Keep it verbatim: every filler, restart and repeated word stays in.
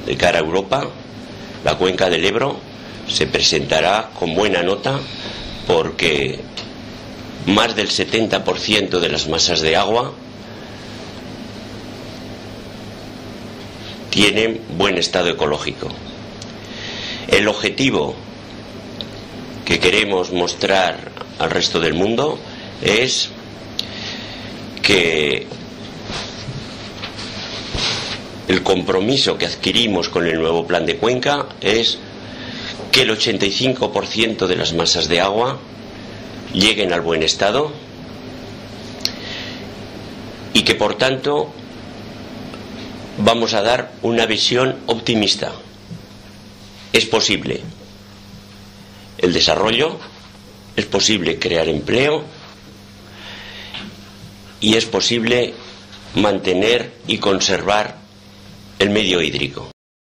de cara a Europa, la cuenca del Ebro se presentará con buena nota, porque más del setenta por ciento de las masas de agua tienen buen estado ecológico. El objetivo que queremos mostrar al resto del mundo es que el compromiso que adquirimos con el nuevo plan de cuenca es que el ochenta y cinco por ciento de las masas de agua lleguen al buen estado y que por tanto vamos a dar una visión optimista. Es posible el desarrollo, es posible crear empleo y es posible mantener y conservar el medio hídrico.